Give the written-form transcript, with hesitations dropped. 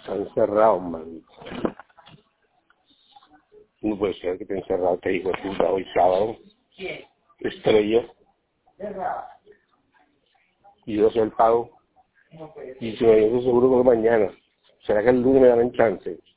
Está encerrado, maldito. No puede ser que te encerrado este hijo de puta hoy sábado. ¿Quién? Estrella. Cerrado. Y yo sé el pago. No puede ser. Y si me dice seguro que mañana. ¿Será que el lunes me dan chance?